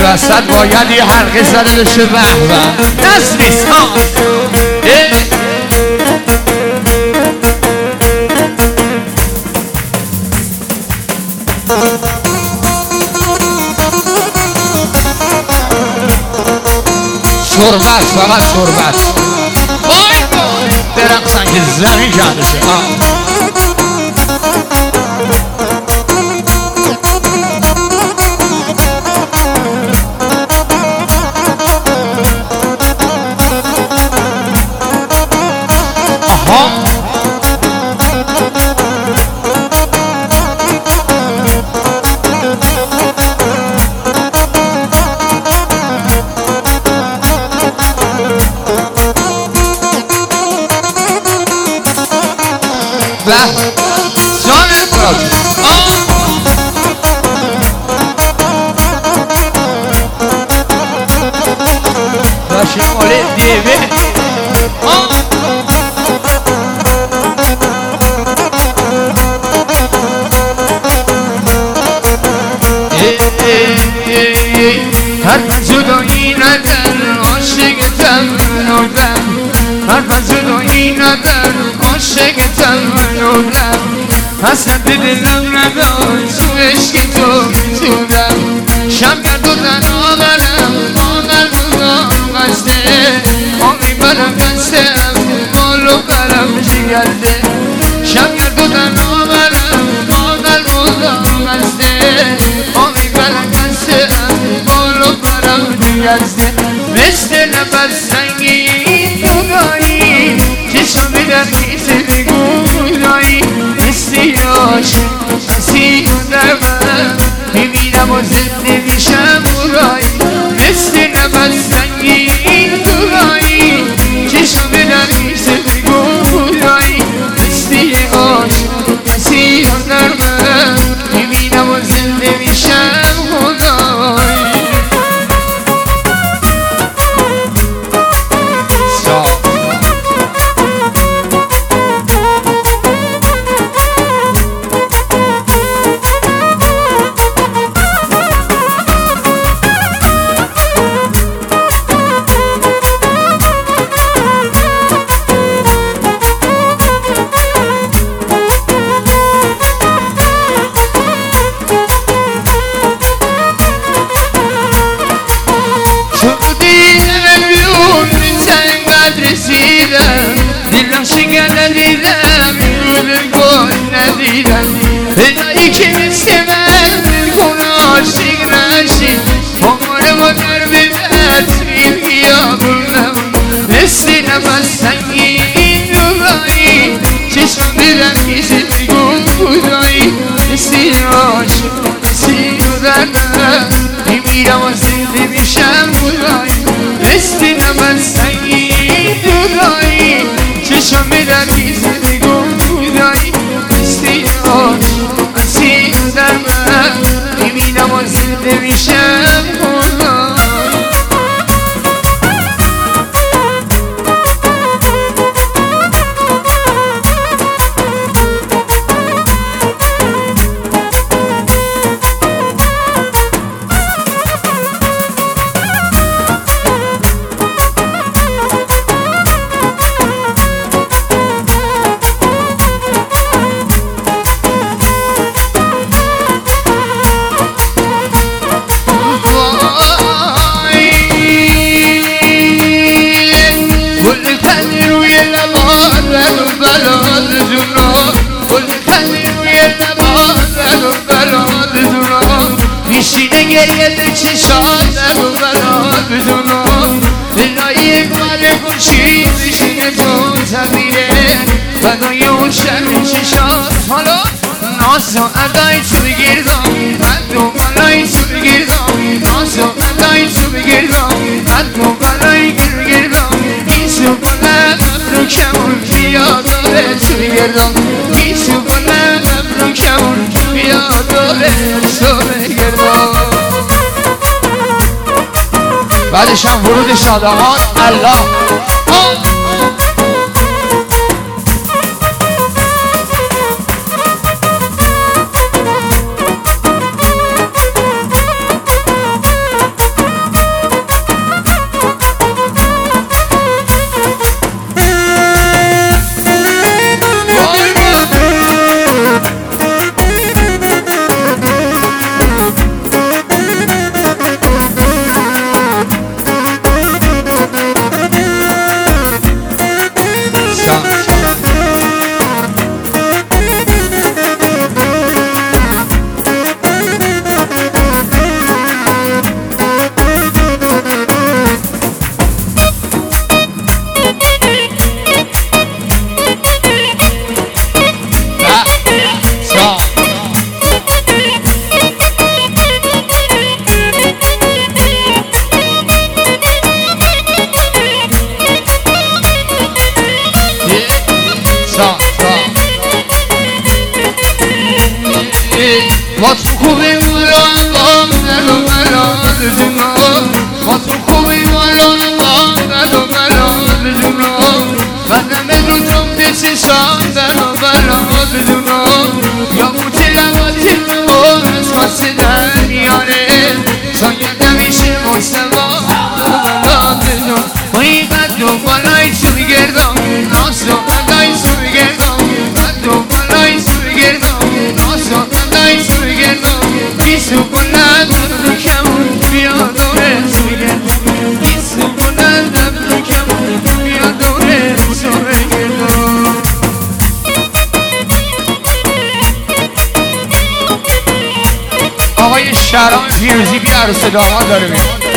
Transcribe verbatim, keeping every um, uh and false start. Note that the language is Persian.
وسط باید یه حلقه زده بشه. به به نزلیس ها شربت، فقط شربت. وای برقصن که زمین کرده شه. آها به جان براد باشه مال دیوه هر جدایی ندر عاشقتم نودم، هر جدایی ندر عاشقتم نودم، حسد دلم نداشت تو عشق تو سودم، شب گردودن آورم آور بودم قصده آمی برم قصدم مالو برم جگرده، شب گردودن آورم آور بودم قصده آمی برم قصدم مالو برم جگرده، مثل نفس سنگین دونایی چشم در خیز بگونایی، مثل یاش مسیح در من میبینم و زنده میشم اورایی، مثل نفس سنگین دونایی چشم در خیز بگونایی، مثل یاش مسیح در من میبینم و زنده میشم اورایی. دیدم شکل ندیدم این گل ندیدم الهی که مثل من دلکن عاشق نشید عمر ما در بدر توی بیابونم، مثل نفس سنگین نورایی چشم دیدم کسی بگون بودایی، مثل عاشق مسیح دردم میمیرم و زنده میشم بودایی، مثل نفس سنگین نورایی چشم در کیسه بگم بودایی، مثل عاشق مسیح در من میبینم و زنده میشم بودایی. میشینه گریه به چشاتم و برات بدونم دلایی مال خوشی میشینه تو زمینه فدای اون شرم چشات حالا ناز و ادای تو بگیردم حد و بلای تو بگیردم، ناز و ادای تو بگیردم حد و بلای بگیردم، ایسو بلند ابرو کمون بیا داره تو بگیردم، ایسو بلند ابرو کمون بیا داره تو بگیردم. بعدش هم ورود شادمان الله با تو خوبی والا با دل و بلا بدونا با تو خوبی والا با دل و بلا بدونا بدم بدون تو به چشام دل و بلا بدونا یا موتی لباتی رو از خواست دریاره شاید نمیشه مستوا بلا بدون و این قد و بالای سوی گردم ناس و قدای سوی گردم قد و بالای سوی گردم ناس و قدای سوی گردم بیسو بلندم رو کمون بیا دوره سوی گردم بیسو بلندم رو کمون بیا دوره سوی گردم آقای شهرام فیروزی بیا عروس داماد داره میاد